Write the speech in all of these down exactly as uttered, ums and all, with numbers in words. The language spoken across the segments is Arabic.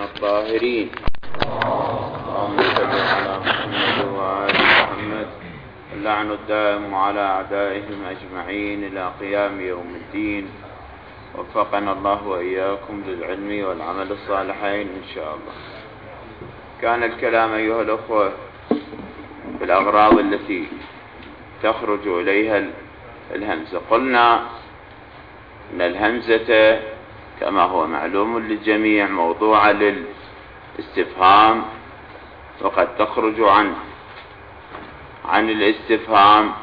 الطاهرين. اللهم صل على محمد وآل محمد. اللعن الدائم على أعدائهم أجمعين إلى قيام يوم الدين. وفقنا الله وإياكم للعلم والعمل الصالحين إن شاء الله. كان الكلام أيها الأخوة بالأغراض التي تخرج إليها الهمزة. قلنا أن الهمزة كما هو معلوم للجميع موضوعة للاستفهام، وقد تخرج عن عن الاستفهام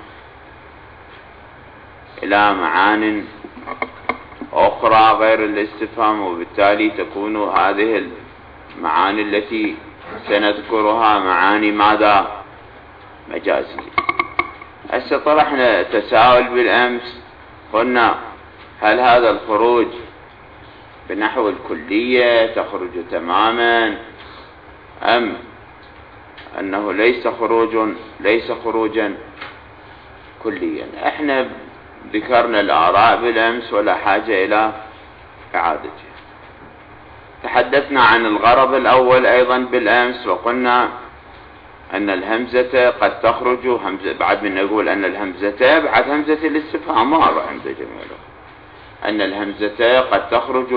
إلى معان أخرى غير الاستفهام، وبالتالي تكون هذه المعاني التي سنذكرها معاني ماذا؟ مجازية. هسه طرحنا تساؤل بالأمس، قلنا هل هذا الخروج بنحو الكلية تخرج تماما أم أنه ليس خروج ليس خروجا كليا؟ احنا ذكرنا الآراء بالأمس ولا حاجة إلى إعادتها. تحدثنا عن الغرض الأول أيضا بالأمس، وقلنا أن الهمزة قد تخرج همزة، بعد من نقول أن الهمزة بعد همزة الاستفهام مرة عند جميله، أن الهمزة قد تخرج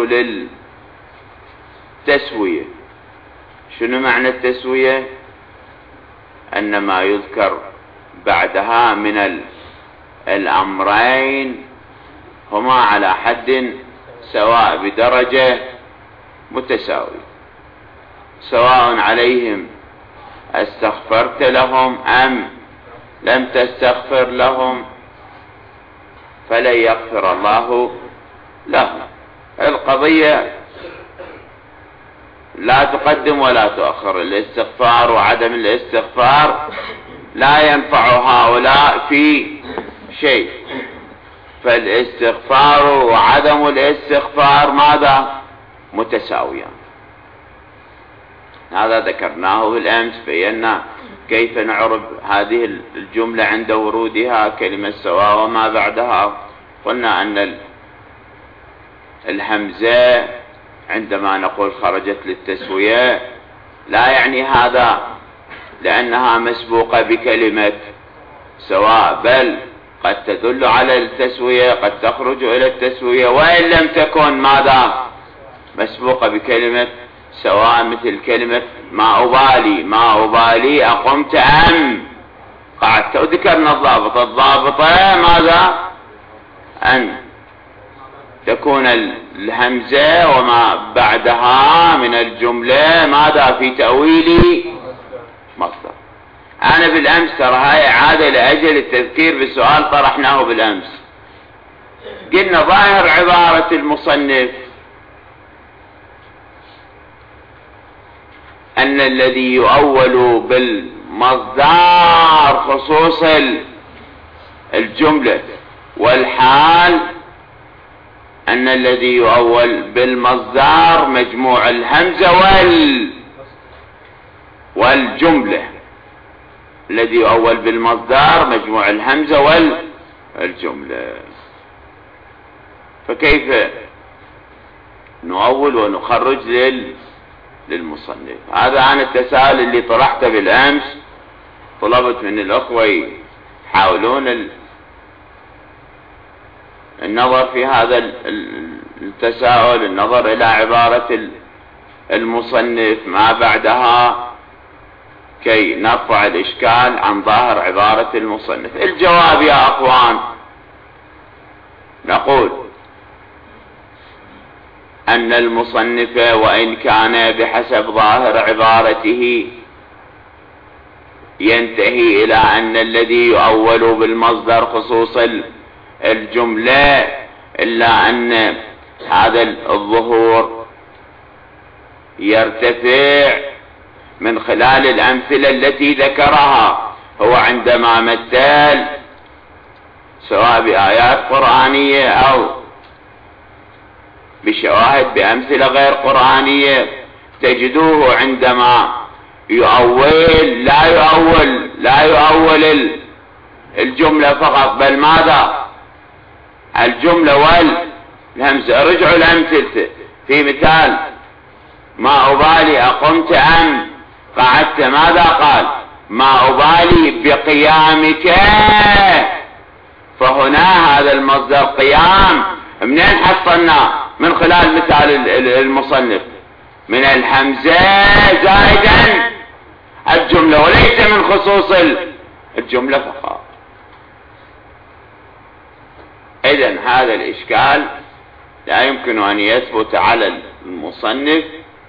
للتسوية. شنو معنى التسوية؟ أن ما يذكر بعدها من الأمرين هما على حد سواء بدرجة متساوية، سواء عليهم استغفرت لهم أم لم تستغفر لهم فلن يغفر الله لهم. القضية لا تقدم ولا تؤخر، الاستغفار وعدم الاستغفار لا ينفع هؤلاء في شيء، فالاستغفار وعدم الاستغفار ماذا؟ متساويان. هذا ذكرناه بالأمس، بينا كيف نعرب هذه الجملة عند ورودها كلمة سواء وما بعدها. قلنا أن الهمزة عندما نقول خرجت للتسوية لا يعني هذا لأنها مسبوقة بكلمة سواء، بل قد تدل على التسوية، قد تخرج إلى التسوية وإن لم تكن ماذا؟ مسبوقة بكلمة سواء، مثل كلمة ما أبالي، ما أبالي أقمت أم قعدت. وذكرنا الضابط، الضابطة ماذا؟ أن تكون الهمزة وما بعدها من الجملة ماذا؟ في تأويل مصدر. أنا بالأمس ترى هاي إعادة لأجل التذكير بسؤال طرحناه بالأمس. قلنا ظاهر عبارة المصنف أن الذي يؤول بالمصدر خصوص الجملة، والحال أن الذي يؤول بالمصدر مجموع الهمزة وال والجملة. الذي يؤول بالمصدر مجموع الهمزة والجملة. فكيف نؤول ونخرج لل للمصنف؟ هذا عن التساؤل اللي طرحته بالأمس. طلبت من الأخوة يحاولون النظر في هذا التساؤل، النظر إلى عبارة المصنف ما بعدها كي نرفع الإشكال عن ظاهر عبارة المصنف. الجواب يا أخوان نقول أن المصنف وإن كان بحسب ظاهر عبارته ينتهي إلى أن الذي يؤول بالمصدر خصوص الجملة، إلا أن هذا الظهور يرتفع من خلال الأمثلة التي ذكرها. هو عندما مثل سواء بآيات قرآنية أو بشواهد بأمثلة غير قرآنية، تجدوه عندما يؤول لا يؤول لا يؤول الجملة فقط، بل ماذا؟ الجملة والهمزة. رجعوا الأمثلة في مثال ما أبالي أقمت أم قعدت، ماذا قال؟ ما أبالي بقيامك. فهنا هذا المصدر قيام منين حصلنا؟ من خلال مثال المصنف، من الهمزة زائدا الجملة، وليس من خصوص الجملة فقط. إذن هذا الإشكال لا يمكن أن يثبت على المصنف،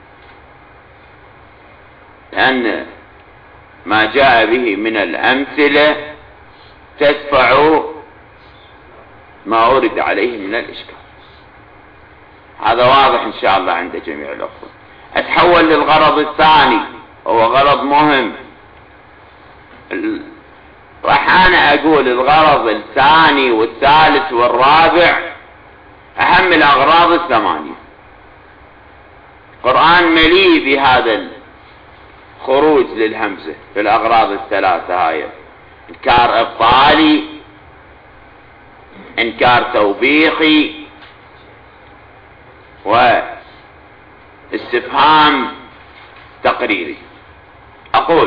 لأن ما جاء به من الأمثلة تدفع ما ورد عليه من الإشكال. هذا واضح إن شاء الله عند جميع الأخوة. أتحول للغرض الثاني، هو غرض مهم. راح أنا أقول الغرض الثاني والثالث والرابع أهم الأغراض الثمانية. القرآن مليء بهذا الخروج للهمزة في الأغراض الثلاثة هاي: إنكار إبطالي، إنكار توبيخي، واستفهام تقريري. أقول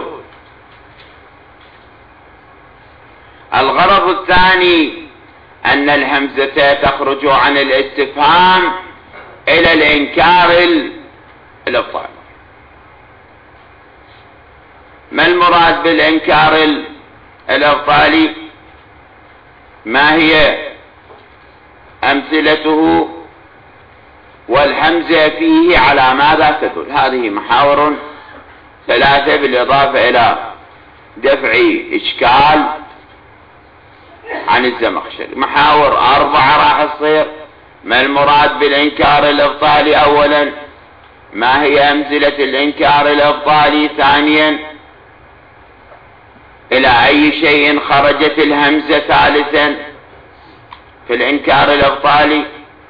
الغرض الثاني أن الهمزة تخرج عن الاستفهام إلى الإنكار الإبطالي. ما المراد بالإنكار الإبطالي؟ ما هي أمثلته؟ والهمزة فيه على ماذا تدل؟ هذه محاور ثلاثة بالإضافة إلى دفع إشكال عن الزمخشري. محاور أربعة راح تصير. ما المراد بالإنكار الإبطالي؟ أولا، ما هي أمثلة الإنكار الإبطالي؟ ثانيا، إلى أي شيء خرجت الهمزة؟ ثالثا، في الإنكار الإبطالي.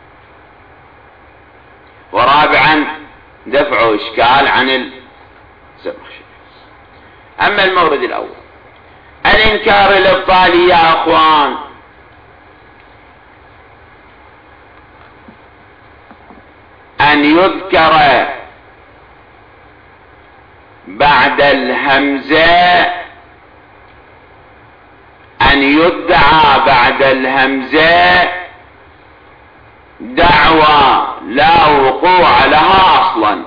ورابعا، دفع إشكال عن الزمخشري. أما المورد الأول، الإنكار الإبطالي يا أخوان أن يذكر بعد الهمزة، أن يدعى بعد الهمزة دعوى لا وقوع لها أصلا.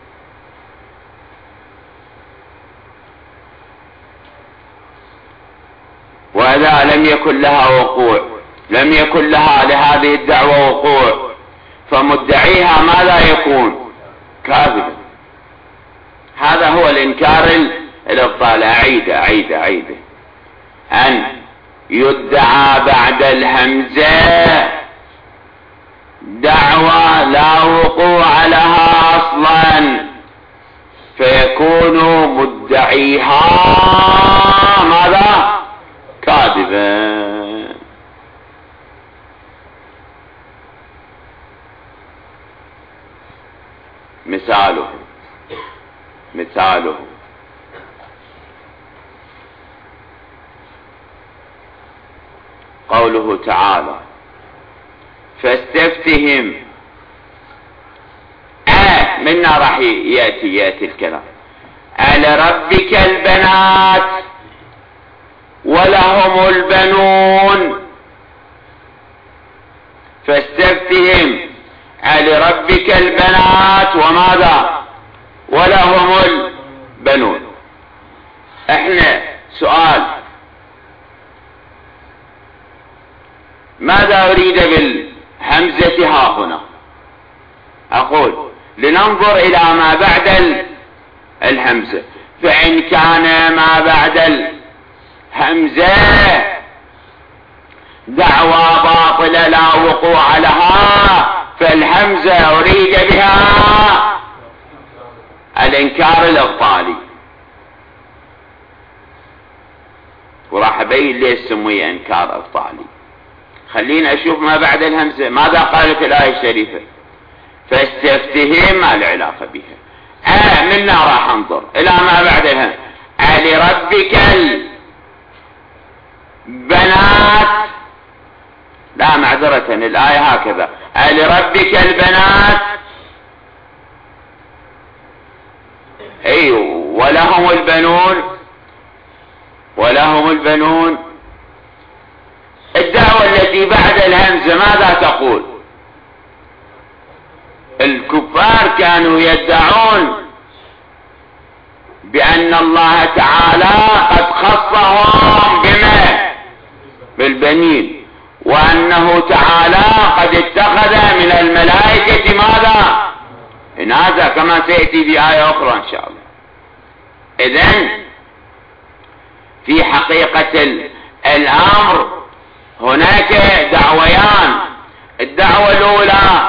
وإذا لم يكن لها وقوع، لم يكن لها لهذه الدعوة وقوع، فمدعيها ماذا يكون؟ كاذبا. هذا هو الإنكار الإبطالي. أعيد أعيد أعيد أن يدعى بعد الهمزة دعوى لا وقوع لها أصلا، فيكون مدعيها ماذا؟ كاذبا. مثاله مثاله قوله تعالى: فاستفتهم. آه منا راح يأتي يأتي الكلام: ألربك البنات ولهم البنون. فاستفتهم ألربك البنات وماذا؟ ولهم البنون. احنا سؤال: ماذا أريد بالهمزة ها هنا؟ أقول لننظر إلى ما بعد الهمزة، فإن كان ما بعد الهمزة دعوى باطلة لا وقوع لها، فالهمزة أريد بها الإنكار الإبطالي. وراح أبين ليش سمي إنكار إبطالي. خلينا أشوف ما بعد الهمزة ماذا قالت الآية الشريفة: فاستفتهم، ما العلاقة بها؟ آه منا راح أنظر إلى ما بعد الهمزة: ألربك البنات. لا معذرة، الآية هكذا: ألربك البنات اي ولهم البنون ولهم البنون. الدعوة التي بعد الهمزة ماذا تقول؟ الكفار كانوا يدعون بأن الله تعالى قد خصهم بما؟ بالبنين، وأنه تعالى قد اتخذ من الملائكة ماذا؟ إناثا، كما سيأتي في آية أخرى إن شاء الله. إذن في حقيقة الأمر هناك دعويان. الدعوة الأولى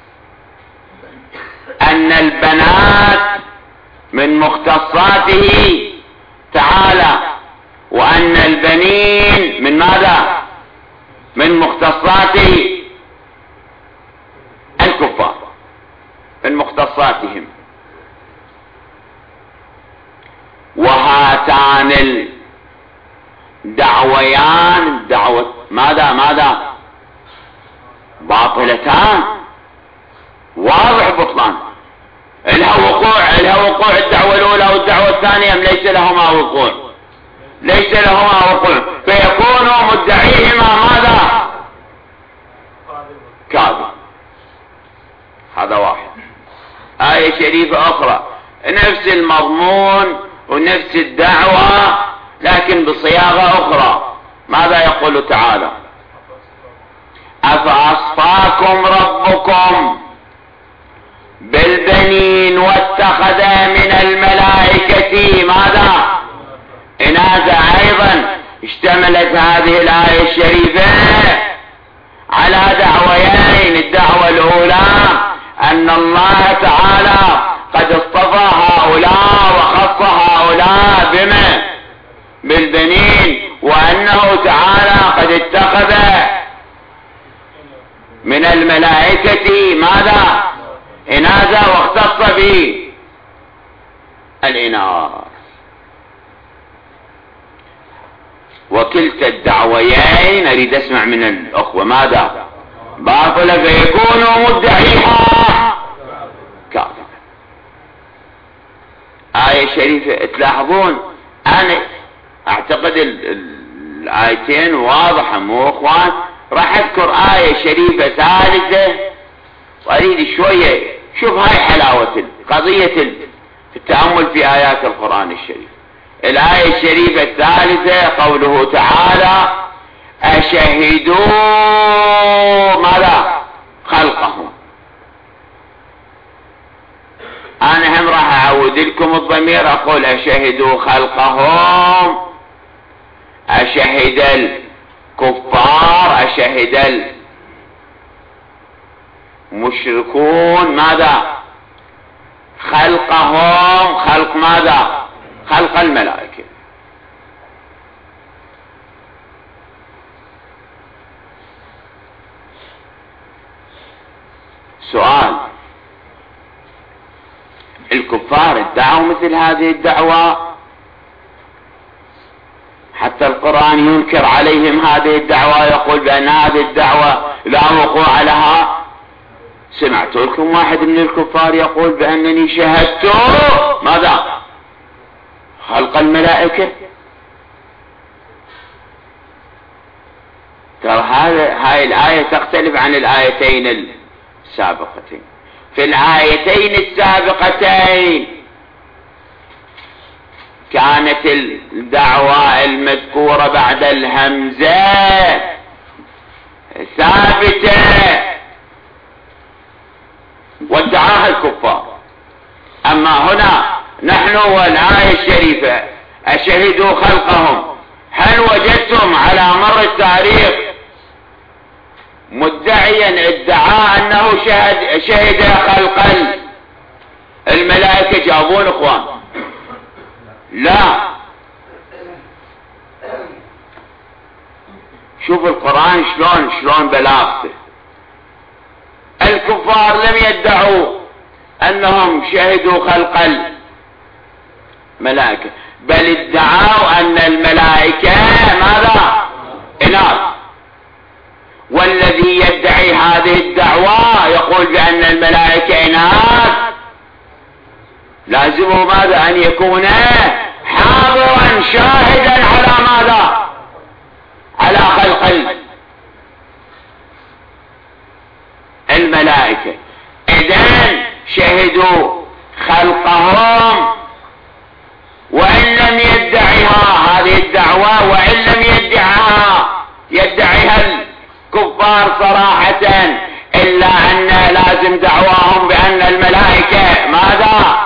أن البنات من مختصاته تعالى، وأن البنين من ماذا؟ من مختصاته الكفار، من مختصاتهم. وهاتان الدعويان دعوة ماذا ماذا باطلتان، واضح بطلان. لها وقوع لها وقوع الدعوة الأولى والدعوة الثانية، ليس لهما وقوع، ليس لهما وقوع، فيكون مدعيهما ماذا؟ كاذب. هذا واحد. آية شريفة أخرى نفس المضمون ونفس الدعوة لكن بصياغة أخرى. ماذا يقول تعالى؟ أفأصفاكم ربكم بالبنين واتخذ من الملائكة ماذا؟ إناثا. أيضا اشتملت هذه الآية الشريفة على دعويين. الدعوة الأولى أن الله تعالى قد اصطفى هؤلاء وخص هؤلاء بما؟ بالبنين، وأنه تعالى قد اتخذ من الملائكة ماذا؟ إناثا، واختص به الإناث. وكلتا الدعويين أريد أسمع من الأخوة ماذا؟ باطلة، فيكونوا مدعيها كاذبا. آية شريفة تلاحظون. أنا أعتقد الآيتين واضحة مو أخوان. راح أذكر آية شريفة ثالثة وأريد شوية شوف هاي حلاوة قضية التأمل في آيات القرآن الشريف. الآية الشريفة الثالثة قوله تعالى أشهدوا ماذا؟ خلقهم. أنا هم راح أعود لكم الضمير، أقول أشهدوا خلقهم، أشهد الكفار، أشهد المشركون ماذا؟ خلقهم. خلق ماذا؟ خلق الملائكة. سؤال: الكفار ادعوا مثل هذه الدعوة؟ حتى القرآن ينكر عليهم هذه الدعوة، يقول بأن هذه الدعوة لا وقوع لها. سمعت لكم واحد من الكفار يقول بأنني شهدت ماذا؟ خلق الملائكة. ترى هاي الآية تختلف عن الآيتين السابقتين. في الآيتين السابقتين كانت الدعوة المذكورة بعد الهمزة ثابتة وادعاها الكفار. أما هنا نحن والآية الشريفة أشهدوا خلقهم، هل وجدتم على مر التاريخ مدعيا ادعاء أنه شهد, شهد خلق الملائكة؟ جاوبون اخوان. لا. شوف القرآن شلون شلون بلاغته. الكفار لم يدعوا أنهم شهدوا خلق الملائكة، بل ادعوا أن الملائكة ماذا؟ إناث. والذي يدعي هذه الدعوة يقول بأن الملائكة إناث لازمه ماذا؟ أن يكون حاضرا شاهدا على ماذا؟ على خلق الملائكة. إذن شهدوا خلقهم وإن لم يدعها هذه الدعوة، وإن لم يدعها يدعيها الكفار صراحة، إلا أن لازم دعواهم بأن الملائكة ماذا؟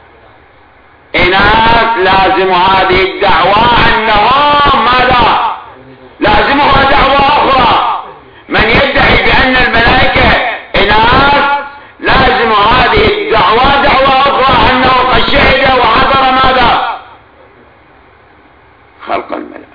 إناث. لازم هذه الدعوة أنهم ماذا؟ لازمها دعوة أخرى. من يدعي بأن الملائكة إناث لازم هذه الدعوة دعوة أخرى أنه قد شهد وحضر ماذا؟ خلق الملائكة.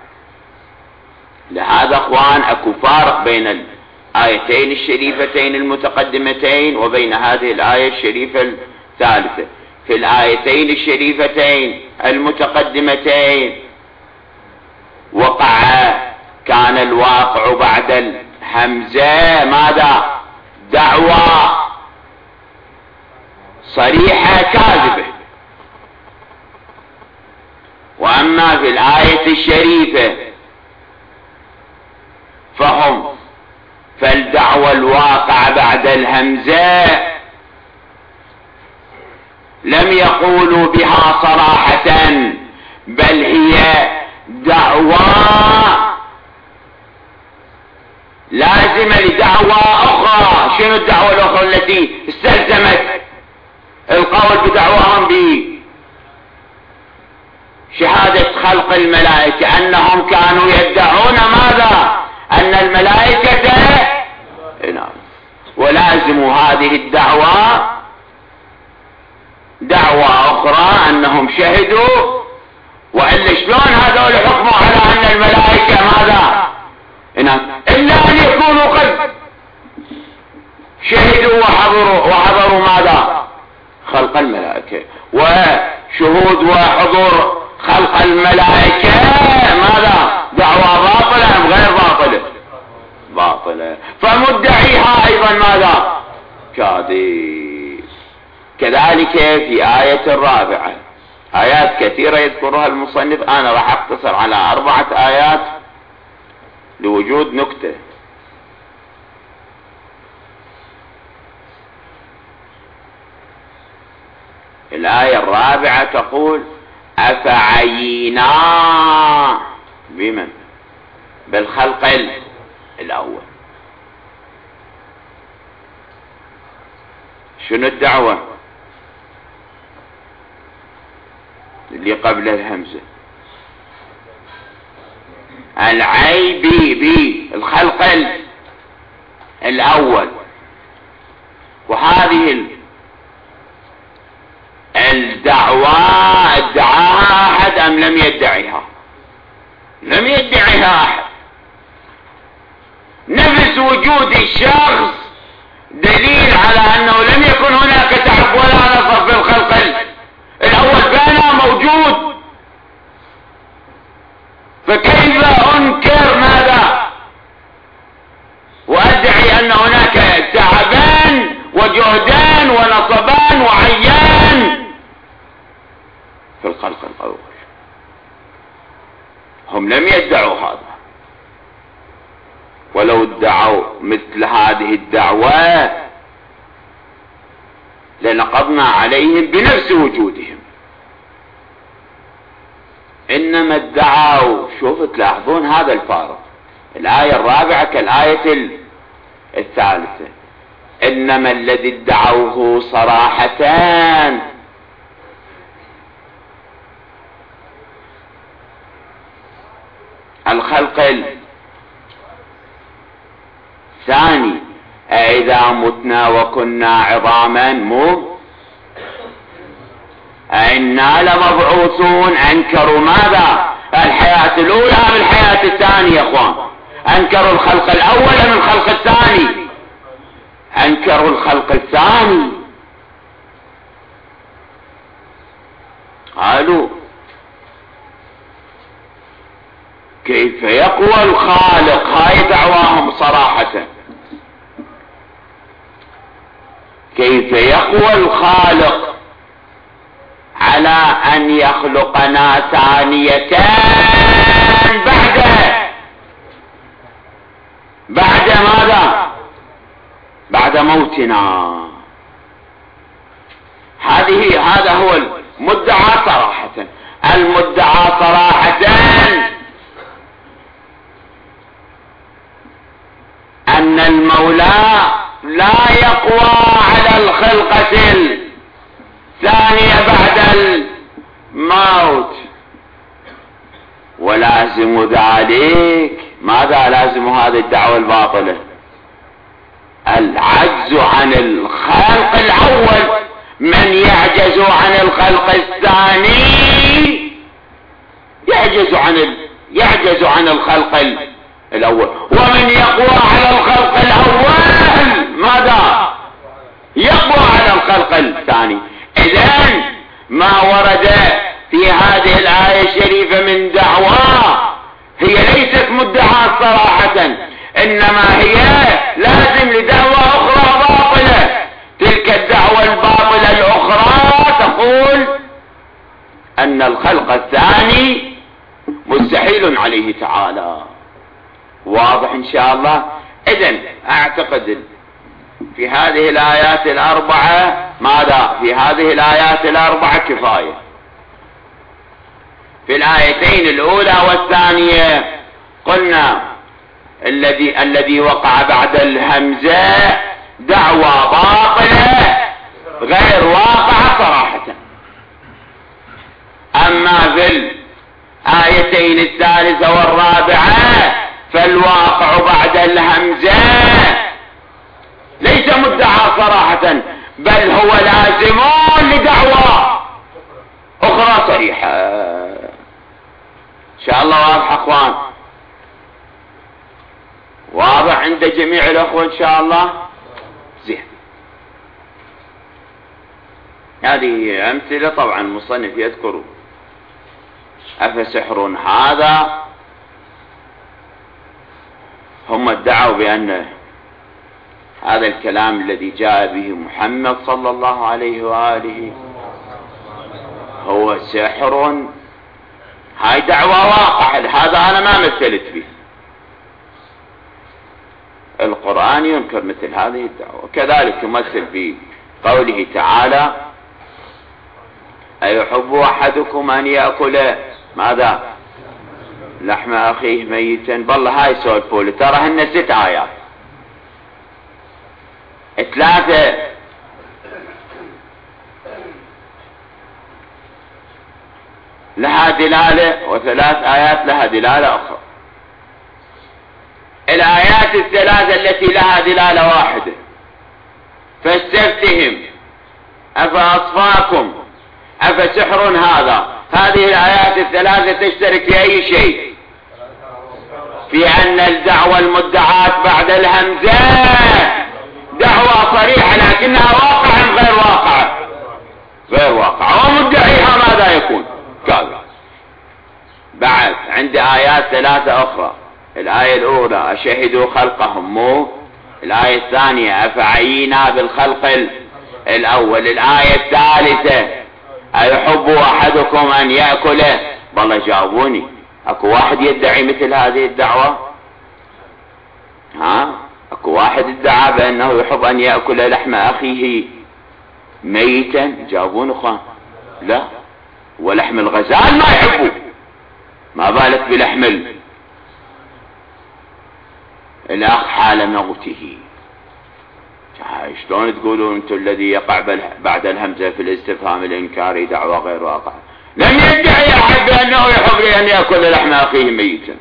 لهذا أخوان أكو فارق بين الآيتين الشريفتين المتقدمتين وبين هذه الآية الشريفة الثالثة. في الآيتين الشريفتين المتقدمتين وقع كان الواقع بعد الهمزة ماذا؟ دعوة صريحة كاذبة. وأما في الآية الشريفة فهم فالدعوة الواقع بعد الهمزة لم يقولوا بها صراحة، بل هي دعوة لازمة لدعوة أخرى. شنو الدعوة الأخرى التي استلزمت القول بدعواهم بشهادة خلق الملائكة؟ أنهم كانوا يدعون ماذا؟ أن الملائكة إناث. ولازم هذه الدعوة دعوة أخرى أنهم شهدوا، وإلا شلون هذول حكموا على أن الملائكة ماذا؟ إناث؟ إلا أن يكونوا قد شهدوا وحضروا, وحضروا ماذا؟ خلق الملائكة. وشهود وحضور خلق الملائكة ماذا؟ دعوة باطلة أم غير باطلة؟ باطلة. فمدعيها أيضا ماذا؟ كاذب. كذلك في آية الرابعة آيات كثيرة يذكرها المصنف، أنا راح أقتصر على أربعة آيات لوجود نكتة. الآية الرابعة تقول أفعينا بمن؟ بالخلق الأول. شنو الدعوة اللي قبل الهمزة؟ العيب بالخلق الأول. وهذه الدعوة ادعاها أحد أم لم يدعيها؟ لم يدعيها أحد. نفس وجود الشخص دليل على أنه لم يكن هناك تعب ولا نصف في الخلق الأول، كان موجود. فكيف أنكر ماذا وأدعي أن هناك تعبان وجهدان ونصبان وعيان في الخلق الأول؟ هم لم يدعوا هذا. ولو ادعوا مثل هذه الدعوة لنقضنا عليهم بنفس وجودهم. إنما ادعوا، شوفوا تلاحظون هذا الفارق. الآية الرابعة كالآية الثالثة. إنما الذي ادعوه صراحتان الخلق الثاني، أإذا متنا وكنا عظاما مو أئنا لمبعوثون. أنكروا ماذا؟ الحياة الأولى من الحياة الثانية يا أخوان. أنكروا الخلق الأول من الخلق الثاني. أنكروا الخلق الثاني. قالوا كيف يقوى الخالق؟ هاي دعواهم صراحة. كيف يقوى الخالق أن يخلقنا ثانية بعد بعد ماذا؟ بعد موتنا. هذه هذا هو المدعى صراحة. المدعى صراحة أن المولى لا يقوى على الخلقة الثانية بعد الموت، ولازم ذلك ماذا؟ لازم هذه الدعوة الباطلة العجز عن الخلق الأول. من يعجز عن الخلق الثاني يعجز عن ال... يعجز عن الخلق الأول، ومن يقوى على الخلق الأول ماذا؟ يقوى على الخلق الثاني. إذن ما ورد في هذه الآية الشريفة من دعوى هي ليست مدعاة صراحة، إنما هي لازم لدعوة أخرى باطلة. تلك الدعوة الباطلة الأخرى تقول أن الخلق الثاني مستحيل عليه تعالى. واضح إن شاء الله؟ إذن أعتقد في هذه الآيات الأربعة ماذا؟ في هذه الآيات الأربعة كفاية. في الآيتين الأولى والثانية قلنا الذي الذي وقع بعد الهمزة دعوى باطلة غير واقعة صراحة. أما في الآيتين الثالثة والرابعة فالواقع بعد الهمزة ليس مدعى صراحة، بل هو لازم لدعوى أخرى صريحة. إن شاء الله واضح أخوان؟ واضح عند جميع الأخوة إن شاء الله؟ زين. هذه أمثلة طبعا المصنف يذكر أفسحر هذا. هم ادعوا بأن هذا الكلام الذي جاء به محمد صلى الله عليه وآله هو سحر. هاي دعوة واقعة، هذا أنا ما مثلت به. القرآن ينكر مثل هذه الدعوة. كذلك يمثل في قوله تعالى أيحب أحدكم أن يأكل ماذا؟ لحم أخيه ميتا. بالله هاي سولفوا ترى هن ست آيات، ثلاثة لها دلالة وثلاث آيات لها دلالة أخرى. الآيات الثلاثة التي لها دلالة واحدة فاستفتهم أفأصفاكم أفسحر هذا. هذه الآيات الثلاثة تشترك في أي شيء؟ في أن الدعوة المدعاة بعد الهمزة دعوة صريحة لكنها واقعا غير واقعة غير واقعة ومدعيها ماذا يكون؟ كاذب. بعد عند آيات ثلاثة أخرى. الآية الأولى أشهدوا خلقهم مو. الآية الثانية أفعينا بالخلق الأول. الآية الثالثة أيحب أحدكم أن يأكله. والله جاوبوني، أكو واحد يدعي مثل هذه الدعوة؟ ها؟ أكو واحد ادعى بأنه يحب أن يأكل لحم أخيه ميتا؟ جاوبون أخوان. لا، ولحم الغزال ما يحبه، ما بالك بلحم الأخ حال موته. شلون تقولون انتم الذي يقع بعد الهمزة في الاستفهام الإنكاري دعوة غير واقعة؟ لم يدعي أحد بأنه يحب أن يأكل لحم أخيه ميتا.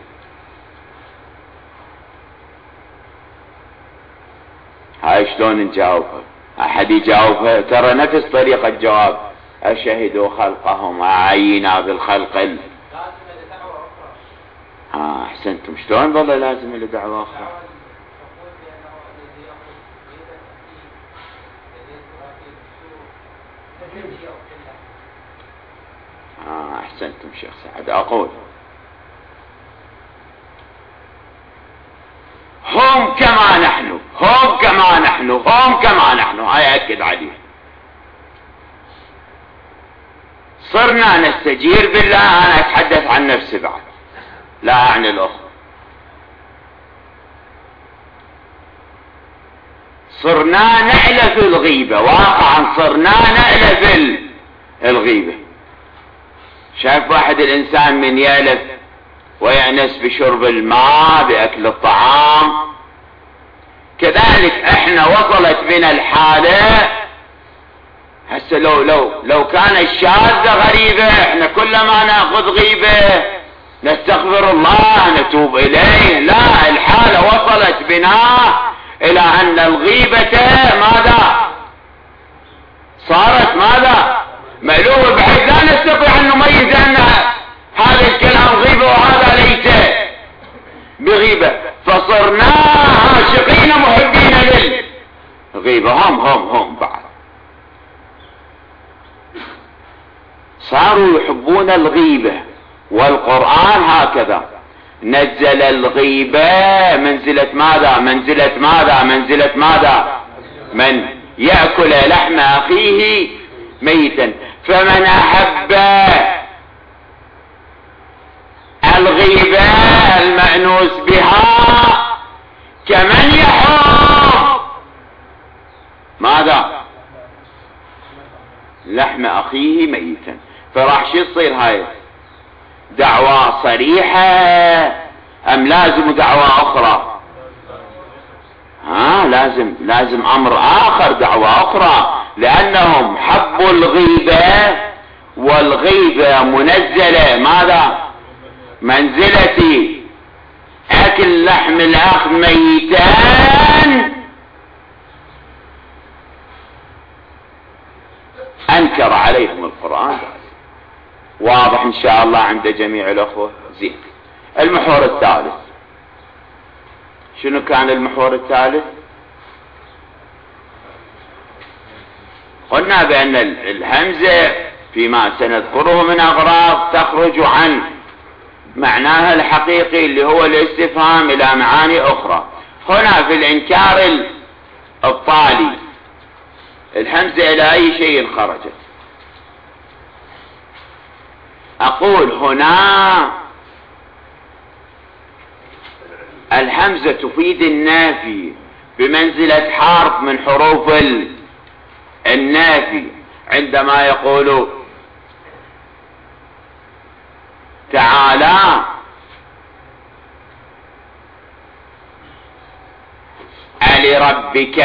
هاي شلون نجاوبها؟ أحد يجاوبها؟ ترى نفس طريقة الجواب أشهدوا خلقهم أعينا بالخلق ال... ها أحسنتم. شلون والله لازم لدعوة أخرى؟ آه أحسنتم شيخ سعد. أقول هم كما نحن هم كما نحن هم كما نحن هاي أكد عليه. صرنا نستجير بالله. أنا أتحدث عن نفسي بعد، لا أعني الأخرى. صرنا نألف الغيبة، واقعا صرنا نألف الغيبة. شايف واحد الإنسان من يألف ويأنس بشرب الماء، بأكل الطعام، كذلك احنا وصلت بنا الحالة. هسه لو لو لو كان الشاذة غريبة، احنا كلما ناخذ غيبة نستغفر الله نتوب اليه. لا، الحالة وصلت بنا الى ان الغيبة ماذا صارت؟ ماذا؟ مألوفة، بحيث لا نستطيع ان نميز ان هذا الكلام غيبة وهذا ليس بغيبة. فصرنا عاشقين محبين للغيبة. هم هم هم بعد صاروا يحبون الغيبة. والقرآن هكذا نزل الغيبة منزلة ماذا؟ منزلة ماذا؟ منزلة ماذا؟ من يأكل لحم أخيه ميتا. فمن أحب الغيبة المأنوس بها كمن يحب ماذا؟ لحم أخيه ميتا. فراح شو يصير؟ هاي دعوة صريحة أم لازم دعوة أخرى؟ ها لازم لازم أمر آخر، دعوة أخرى، لأنهم حبوا الغيبة، والغيبة منزلة ماذا؟ منزلة أكل لحم الأخ ميتان. أنكر عليهم القرآن. واضح إن شاء الله عند جميع الأخوة؟ زين. المحور الثالث شنو كان؟ المحور الثالث قلنا بأن الهمزة فيما سنذكره من أغراض تخرج عن معناها الحقيقي اللي هو الاستفهام إلى معاني أخرى. هنا في الإنكار الطالي الهمزة إلى أي شيء خرجت؟ أقول هنا الهمزة تفيد النافي بمنزلة حرف من حروف النافي. عندما يقول تعالى ألربك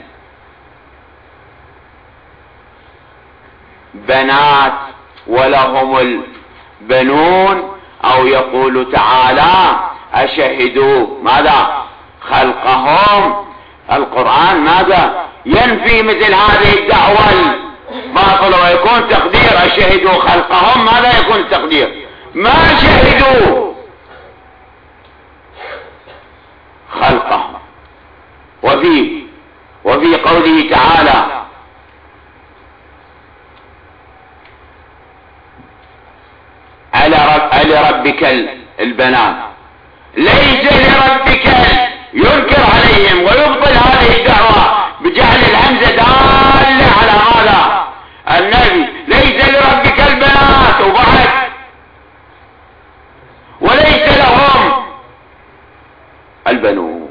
البنات ولهم البنون، أو يقول تعالى أشهدوا ماذا؟ خلقهم. القرآن ماذا؟ ينفي مثل هذه الدعوة الباطلة، ويكون تقدير أشهدوا خلقهم. ماذا يكون التقدير؟ ما شهدوا خلقهم. وفي وفي قوله تعالى ألربك البنات، ليس لربك، ينكر عليهم ويبطل هذه الدعوة بجعل الهمزة دالة على هذا النبي. ليس لربك البنات وبعد وليس لهم البنون.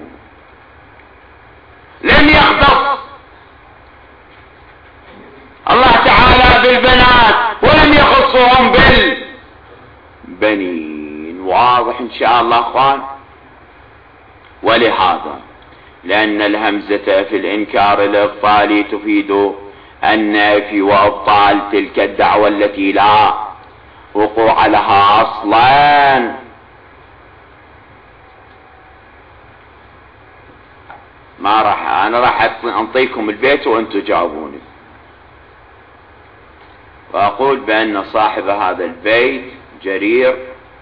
لم يختص الله تعالى بالبنات ولم يخصهم بالبنين. واضح ان شاء الله اخوان؟ ولهذا لأن الهمزة في الإنكار الإبطالي تفيد النفي وإبطال تلك الدعوة التي لا وقوع لها أصلا. ما راح أنا راح أعطيكم البيت وأنتم جاوبوني. وأقول بأن صاحب هذا البيت جرير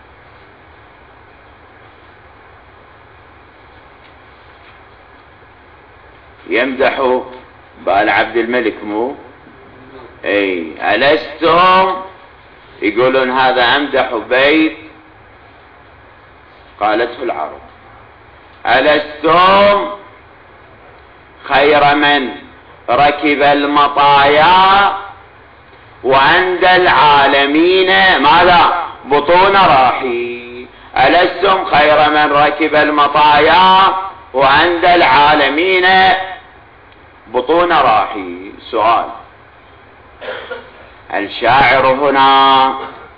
يمدح بآل عبد الملك، مو اي ألستم يقولون هذا أمدح بيت قالته العرب. ألستم خير من ركب المطايا وعند العالمين ماذا؟ بطون راحي. ألستم خير من ركب المطايا وعند العالمين بطون راحي. سؤال: الشاعر هنا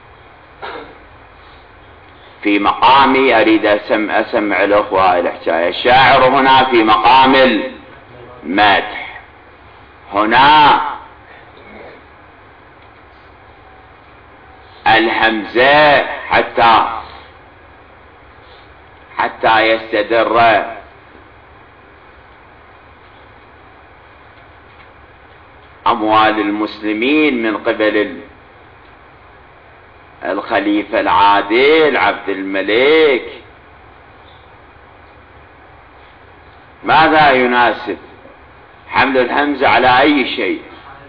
في مقامي، أريد أسمع, أسمع الأخوة الحكاية. الشاعر هنا في مقام المدح، هنا الهمزة حتى حتى يستدر أموال المسلمين من قبل الخليفة العادل عبد الملك. ماذا يناسب؟ حمل الهمزة على أي شيء؟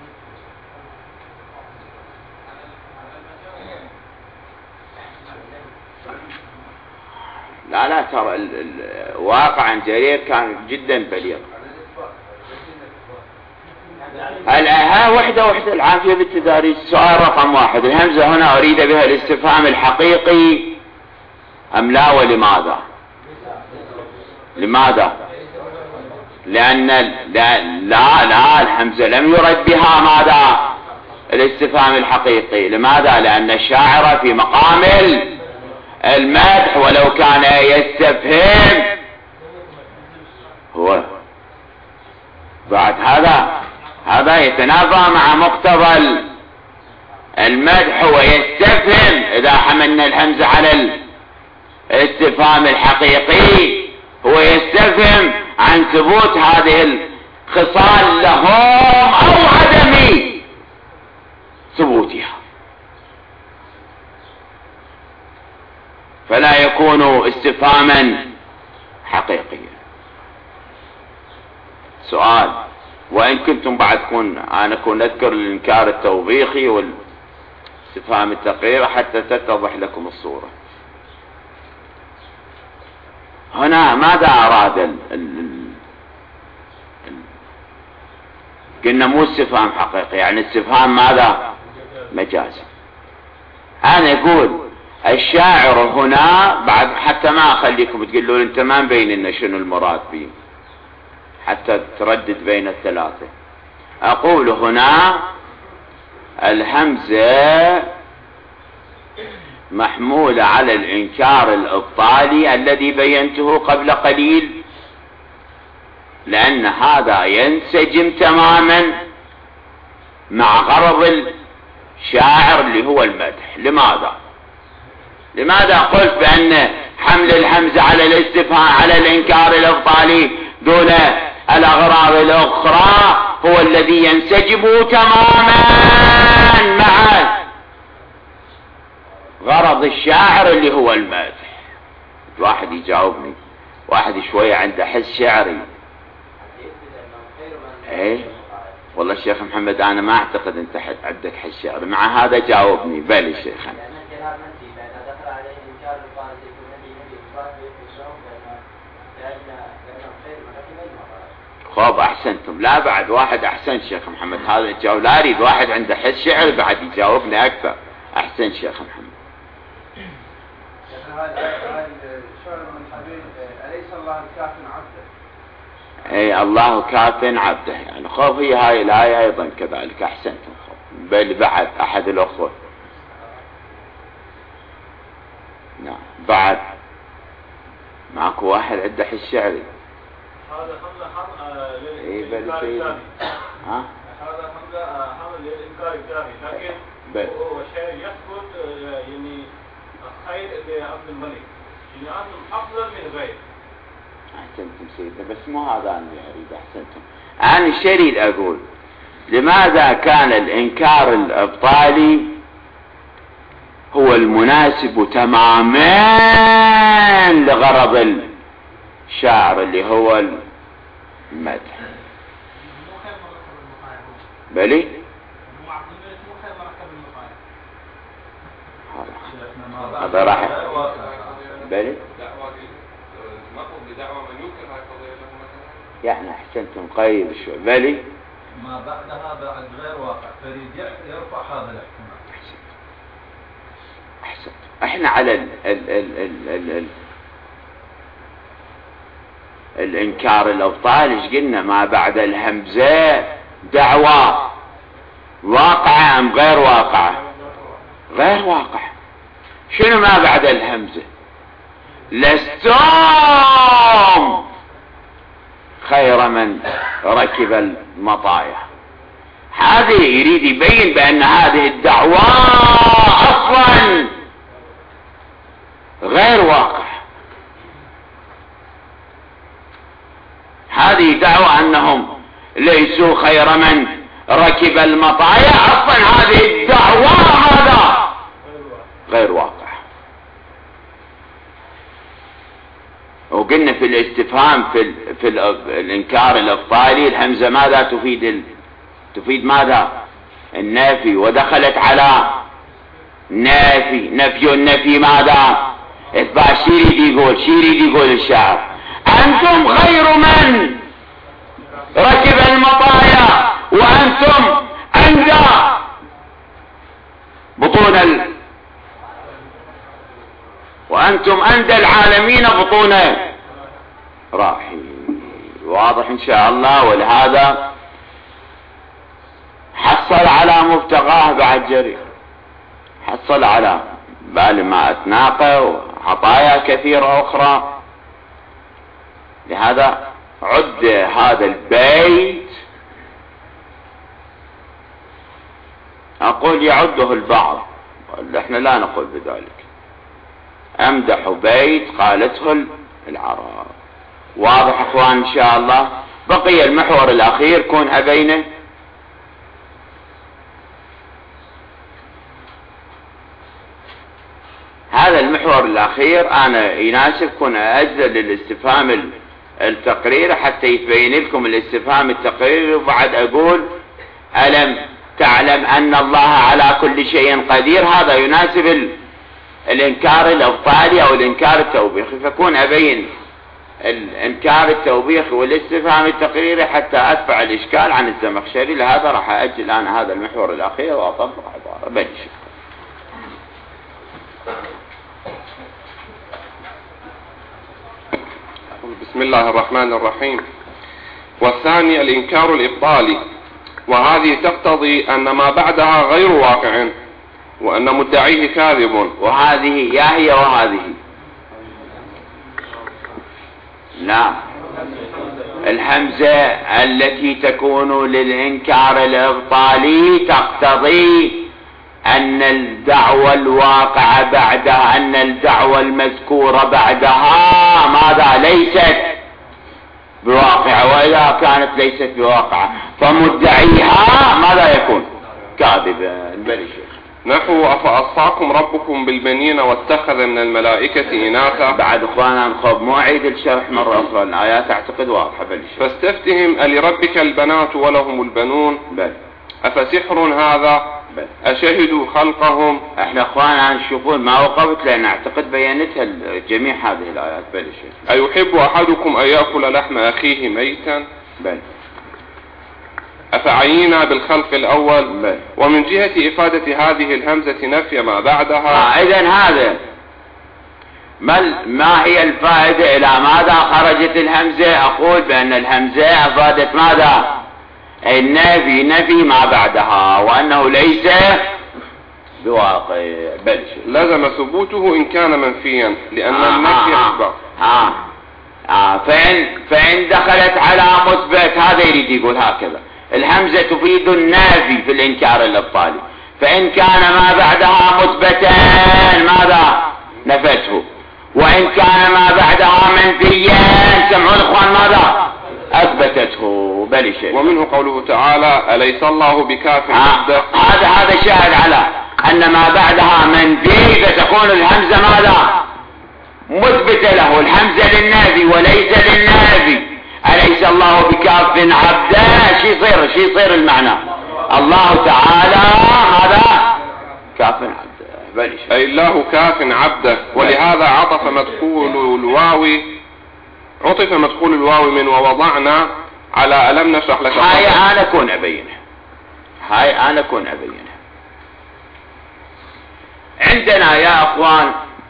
لا لا ترى واقعا جرير كان جدا بليغ. ها وحدة وحدة العافية بالتداريس. سؤال رقم واحد: الهمزة هنا أريد بها الاستفهام الحقيقي أم لا؟ ولماذا؟ لماذا؟ لأن لا لا, لا الهمزة لم يرد بها ماذا؟ الاستفهام الحقيقي. لماذا؟ لأن الشاعر في مقام المدح، ولو كان يستفهم هو بعد هذا هذا يتنافى مع مقتضى المدح ويستفهم. إذا حملنا الهمزة على الاستفهام الحقيقي هو يستفهم عن ثبوت هذه الخصال لهم أو عدم ثبوتها، فلا يكون استفهاما حقيقيا. سؤال: وإن كنتم بعد كون أنا كون أذكر الإنكار التوبيخي والاستفهام التقرير حتى تتضح لكم الصورة. هنا ماذا أراد ال ال ال قلنا مو استفهام حقيقي، يعني استفهام ماذا؟ مجازي. أنا أقول الشاعر هنا بعد حتى ما أخليكم تقولوا أنت ما مبين لنا شنو المراد به حتى تردد بين الثلاثة. أقول هنا الهمزة محمولة على الإنكار الإبطالي الذي بينته قبل قليل، لأن هذا ينسجم تماما مع غرض الشاعر اللي هو المدح. لماذا؟ لماذا قلت بأن حمل الهمزة على الاستفهام على الإنكار الإبطالي دون الأغراض الأخرى هو الذي ينسجم تماما مع غرض الشاعر اللي هو المدح؟ واحد يجاوبني، واحد شوية عنده حس شعري. ايه والله الشيخ محمد انا ما اعتقد انت عندك حس شعري، مع هذا جاوبني. بلي شيخنا. خب احسنتم. لا بعد واحد احسن شيخ محمد هذا يجاوب. لا اريد واحد عنده حس شعر بعد يجاوبني اكثر. احسن شيخ محمد. أليس الله كاف عبده؟ اي الله كاف عبده، يعني خب هي هاي الآية ايضا كذلك. احسنتم. خب بل بعد احد الاخوة. نعم بعد معكو واحد عنده حس شعري. هذا حمله حمله للإنكار الثاني. ها؟ هذا حمله حمله للإنكار الثاني، لكن بل. هو شيء يثبت يعني خير لعبد الملك، يعني أنتم أفضل من غير. أحسنتم سيدنا، بس مو هذا أنا أريد. أحسنتم. أنا شريد أقول لماذا كان الإنكار الإبطالي هو المناسب تماما لغرض الشاعر اللي هو المدح. بلي هذا راح بلي يعني احسنتم قريب شوي. بلي ما بعدها بعد غير واقع، فيريد يرفع هذا الاحتمال. أحسن. احنا على ال ال ال ال ال ال الانكار الابطال ايش قلنا؟ ما بعد الهمزة دعوة واقعة ام غير واقعة؟ غير واقعة. شنو ما بعد الهمزة؟ لستم خير من ركب المطايا. هذه يريد يبين بأن هذه الدعوة أصلا غير واقع. هذه دعوة أنهم ليسوا خير من ركب المطايا، أصلا هذه الدعوة هذا غير واقع. وقلنا في الاستفهام في ال في ال الانكار الابطالي الهمزه ماذا تفيد؟ ال تفيد ماذا؟ النفي، ودخلت على نافي. نفي النفي ماذا؟ اثبات. شي يريد يقول شي يريد يقول الشاعر؟ انتم خير من ركب المطايا وانتم اندى بطون ال وأنتم أندى العالمين بطون راحي. واضح إن شاء الله. ولهذا حصل على مبتغاه بعد جرير، حصل على بال ما أتناقه وعطايا كثيرة أخرى. لهذا عد هذا البيت، أقول يعده البعض، احنا لا نقول بذلك، امدح بيت قالته العرب. واضح اخوان ان شاء الله. بقي المحور الاخير كون ابينه. هذا المحور الاخير انا يناسب كون اجزل للاستفهام التقريري حتى يتبين لكم الاستفهام التقريري، وبعد اقول الم تعلم ان الله على كل شيء قدير. هذا يناسب ال الانكار الابطالي او الانكار التوبيخي، فكون ابين الانكار التوبيخي والاستفهام التقريري حتى ادفع الاشكال عن الزمخشري. لهذا راح اجل انا هذا المحور الاخير واطبق عباره بنش. بسم الله الرحمن الرحيم. والثاني الانكار الابطالي، وهذه تقتضي ان ما بعدها غير واقع وأن مدعيه كاذب. وهذه يا هي وهذه لا الهمزة التي تكون للإنكار الإبطالي تقتضي أن الدعوة الواقعة بعدها، أن الدعوة المذكورة بعدها ماذا؟ ليست بواقعة. وإذا كانت ليست بواقعة فمدعيها ماذا يكون؟ كاذبا. بل نحو أفأصاكم ربكم بالبنين واتخذ من الملائكة إناثا. بعد اخوانا نخب مو عيد الشرح مرة اخرى، الآيات اعتقد واضحة. بل فاستفتهم ألربك البنات ولهم البنون بل أفسحر هذا بل أشهدوا خلقهم. احنا اخوانا نشوفون ما وقفت لأن اعتقد بيانتها جميع هذه الآيات. بل أيحب أحدكم أن يأكل لحم أخيه ميتا بل أفعينا بالخلق الأول بل. ومن جهة إفادة هذه الهمزة نفي ما بعدها. آه إذن هذا ما, ما هي الفائدة؟ إلى ماذا خرجت الهمزة؟ أقول بأن الهمزة أفادت ماذا؟ النفي، نفي ما بعدها، وأنه ليس بواقع. بل لزم ثبوته إن كان منفيا لأن آه النفي آه أكبر. آه آه فإن, فإن دخلت على مثبت هذا يريد يقول هكذا. الهمزة تفيد النافي في الانكار الابطالي، فإن كان ما بعدها مثبتا ماذا؟ نفته. وإن كان ما بعدها منفيا سمعوا الإخوان ماذا؟ أثبتته. بل شيء. ومنه قوله تعالى أليس الله بكاف عبده. هذا هذا شاهد على أن ما بعدها منفي، فتكون الهمزة ماذا؟ مثبتة له. الهمزة للنافي وليس للنافي. أليس الله بكاف عبده، شي يصير شي يصير المعنى؟ الله تعالى هذا كاف عبده. بل أي الله كاف عبده. ولهذا عطف مدخول الواو عطف مدخول الواو من ووضعنا على ألم نشرح لك هاي أنا أكون أبينها هاي أنا أكون أبينها عندنا يا أخوان،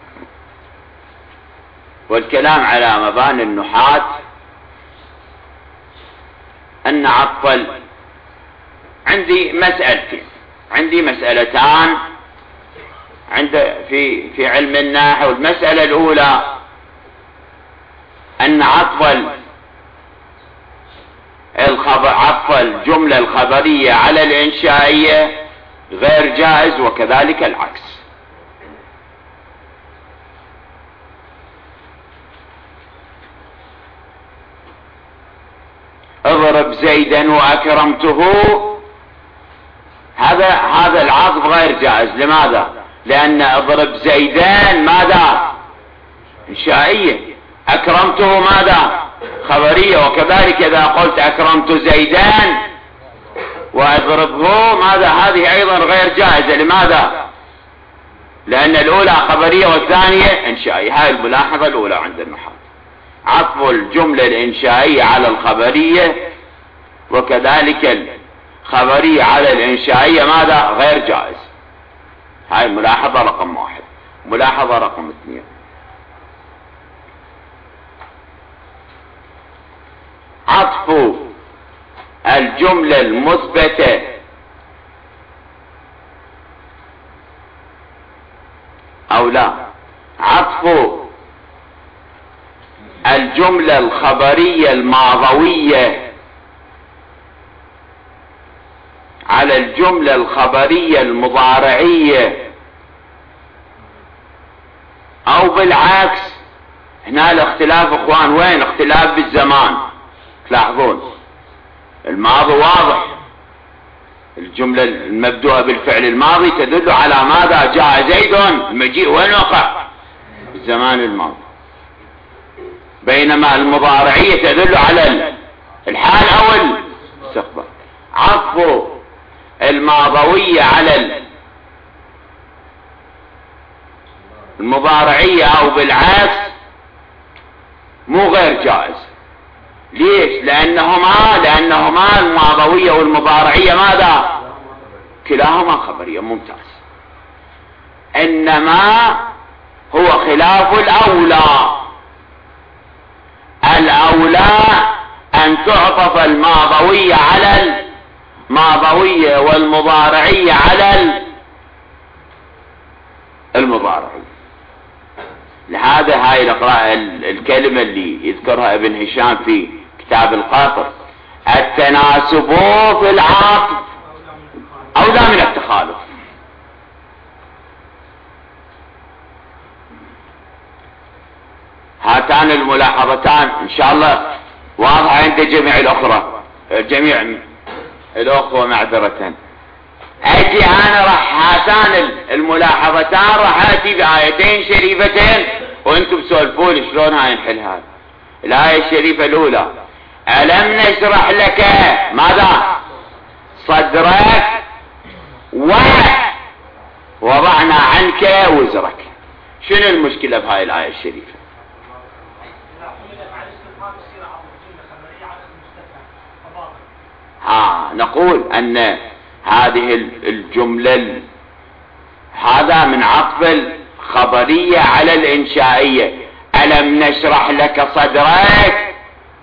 والكلام على مباني النحاة، أن عطل عندي مسألتين عندي مسألتان عند في في علم النحو. المسألة الأولى أن عطف الخبر عطف الجملة الخبرية على الإنشائية غير جائز، وكذلك العكس. اضرب زيدا وأكرمته، هذا هذا العطف غير جائز. لماذا؟ لأن اضرب زيدان ماذا؟ إنشائية، أكرمته ماذا؟ خبرية. وكذلك إذا قلت أكرمت زيدان وأضربه ماذا؟ هذه أيضا غير جائزة. لماذا؟ لأن الأولى خبرية والثانية إنشائية. هاي الملاحظة الأولى عند النحاة، عطف الجملة الإنشائية على الخبرية وكذلك الخبرية على الإنشائية ماذا؟ غير جائز. هاي ملاحظة رقم واحد. ملاحظة رقم اثنين، عطف الجملة المثبتة أو لا، عطف الجملة الخبرية الماضوية على الجملة الخبرية المضارعية أو بالعكس. هنا الاختلاف اخوان وين؟ اختلاف بالزمان. تلاحظون الماضي واضح، الجملة المبدوءة بالفعل الماضي تدل على ماذا؟ جاء زيد، المجيء وين وقع؟ بالزمان الماضي. بينما المضارعية تدل على الحال أو المستقبل. عطف الماضوية على المضارعية أو بالعكس مو غير جائز. ليش؟ لأنهما لأنهما الماضوية والمضارعية ماذا؟ كلاهما خبرية. ممتاز. إنما هو خلاف الأولى. الأولى أن تعطف الماضوية على الماضوية والمضارعية على المضارعية. لهذا هاي نقرأ الكلمة اللي يذكرها ابن هشام في كتاب القاطر: التناسب في العطف أولى من التخالف. هاتان الملاحظتان إن شاء الله واضحة عند جميع الأخرى جميع الأخوة معذرة. أجي أنا راح هاتان الملاحظتان راح أتي بآيتين شريفتين وأنتم بسولفون شلون هاي نحل هذا. الآية الشريفة الأولى: ألم نشرح لك ماذا؟ صدرك ووضعنا عنك وزرك. شنو المشكلة بهاي الآية الشريفة؟ ها نقول أن هذه الجملة هذا من عطف الخبرية على الإنشائية. ألم نشرح لك صدرك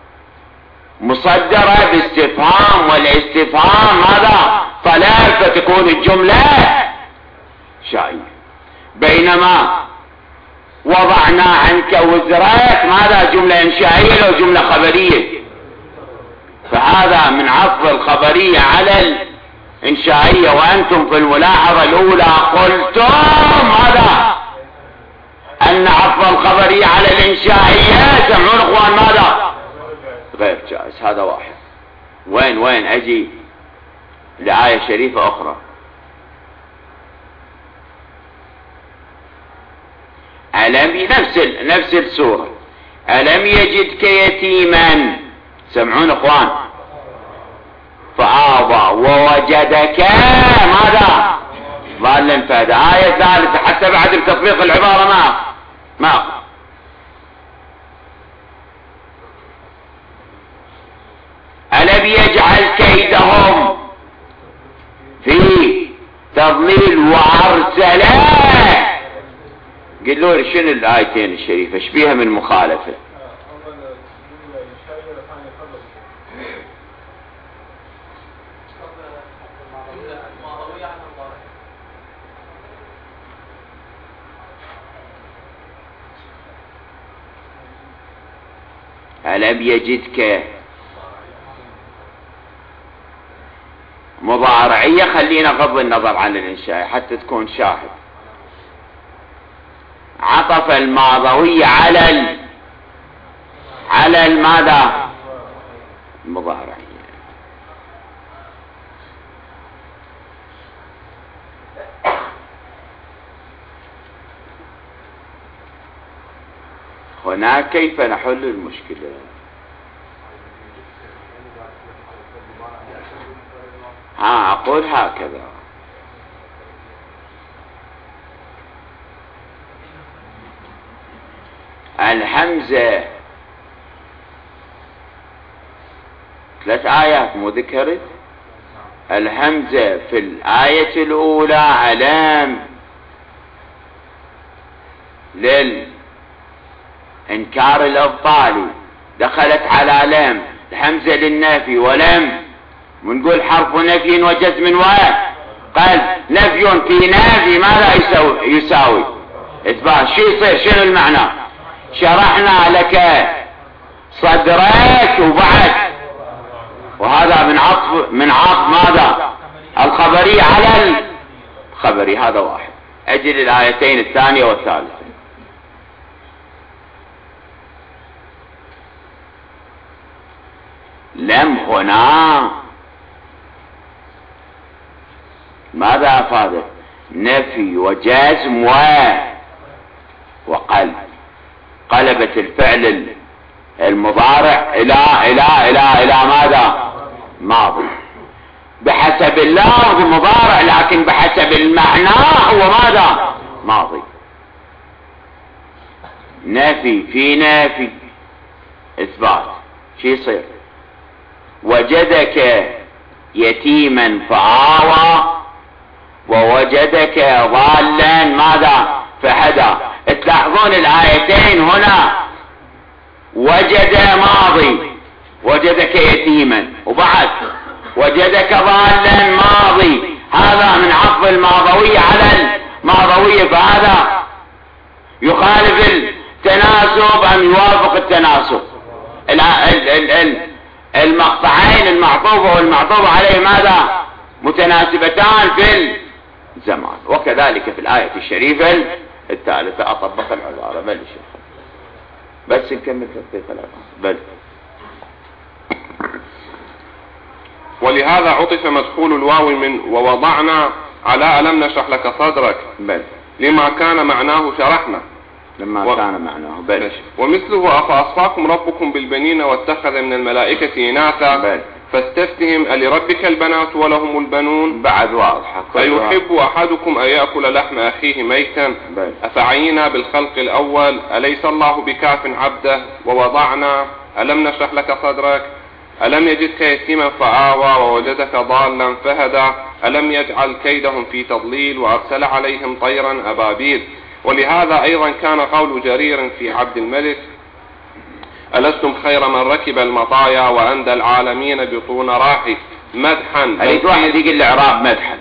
مصدرة باستفهام، والاستفهام هذا طلب فتكون الجملة شائعة. بينما وضعنا عنك وزرك ماذا؟ جملة إنشائية لو جملة خبرية. فهذا من عطف الخبرية على الإنشائية. وأنتم في الملاحظة الأولى قلتم ماذا؟ أن عطف الخبرية على الإنشائية سمعون أخوان ماذا؟ غير جائز. هذا واحد. وين وين أجي لآية شريفة أخرى: ألم نفس نفس السورة: ألم يجدك يتيما، سمعون أخوان، فآوى ووجدك ماذا؟ ضالا فهدى. آية ثالثة حتى بعد بتطبيق العبارة ما ما التضليل وأرسله. قلوا لي شنو الآيتين الشريفة ايش بيها من مخالفة؟ ألم يجدك مضارعية، خلينا غض النظر عن الإنشاء حتى تكون شاهد. عطف الماضوية على ال... على الماذا؟ المضارعية. هنا كيف نحل المشكلة؟ ها أقول هكذا: الهمزة ثلاث آيات مو ذكرت. الهمزة في الآية الأولى علام للإنكار الأبطالي، دخلت على لام الهمزة للنفي، ولم ونقول حرف نفي وجزم واحد. قال نفي في نافي ماذا يساوي؟ يساوي إثبات. شو يصير؟ شنو المعنى؟ شرحنا لك صدرك وبعد، وهذا من عطف من عطف ماذا؟ الخبري على الخبري. هذا واحد. أجل الآيتين الثانية والثالثة. لم هنا ماذا أفادت؟ نفي وجازم و وقلب. قلبت الفعل المضارع إلى إلى إلى إلى ماذا؟ ماضي. بحسب اللفظ مضارع، لكن بحسب المعنى هو ماذا؟ ماضي. نفي في نافي إثبات. شو يصير؟ وجدك يتيما فآوى ووجدك ضالا ماذا؟ فهدى. تلاحظون الآيتين هنا وجد ماضي، وجدك يتيما، وبعد وجدك ضالا ماضي. هذا من عطف الماضوية على الماضوية، فهذا يخالف التناسب أم يوافق التناسب؟ المقطعين المعطوف والمعطوف عليه ماذا؟ متناسبتان في الزمان. وكذلك في الآية الشريفة الثالثة أطبق العبارة. بل شيخ بس نكمل تطبيق العبارة. بل ولهذا عطف مدخول الواو من ووضعنا على ألم نشرح لك صدرك، بل لما كان معناه شرحنا لما و... كان معناه. بل ومثله أفأصفاكم ربكم بالبنين واتخذ من الملائكة إناثا فاستفتهم ألربك البنات ولهم البنون. بعد واضحة. أيحب أحدكم أن يأكل لحم أخيه ميتا أفعينا بالخلق الأول أليس الله بكاف عبده. ووضعنا ألم نشرح لك صدرك ألم يجدك يتيما فآوى ووجدك ضالا فهدى ألم يجعل كيدهم في تضليل وأرسل عليهم طيرا أبابيل. ولهذا أيضا كان قول جرير في عبد الملك ألستم خير من ركب المطايا وأندى العالمين بطون راحي مدحا. أريد واحد يقول الإعراب مدحا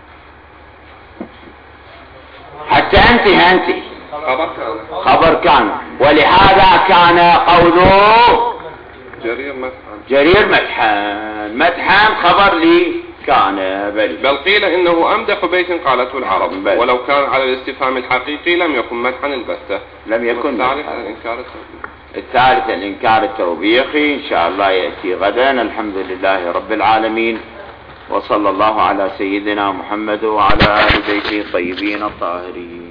حتى أنت أنت خبر كان. ولهذا كان قوله جرير مدحا جرير مدحا مدحا خبر لي كان. بل بل قيل إنه أمدح بيت قالته العرب. بل. ولو كان على الاستفهام الحقيقي لم يكن مدحا البتة. لم يكن. الإنكار الثالث الإنكار التوبيخي إن شاء الله يأتي غدا. الحمد لله رب العالمين، وصلى الله على سيدنا محمد وعلى آل بيته الطيبين الطاهرين.